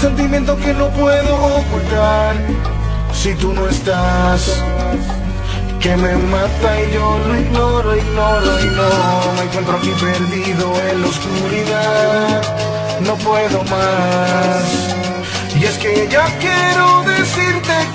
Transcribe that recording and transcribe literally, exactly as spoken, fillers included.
sentimiento que no puedo ocultar si tú no estás, que me mata y yo lo ignoro, ignoro y no. Me encuentro aquí perdido en la oscuridad, no puedo más. Y es que ya quiero decirte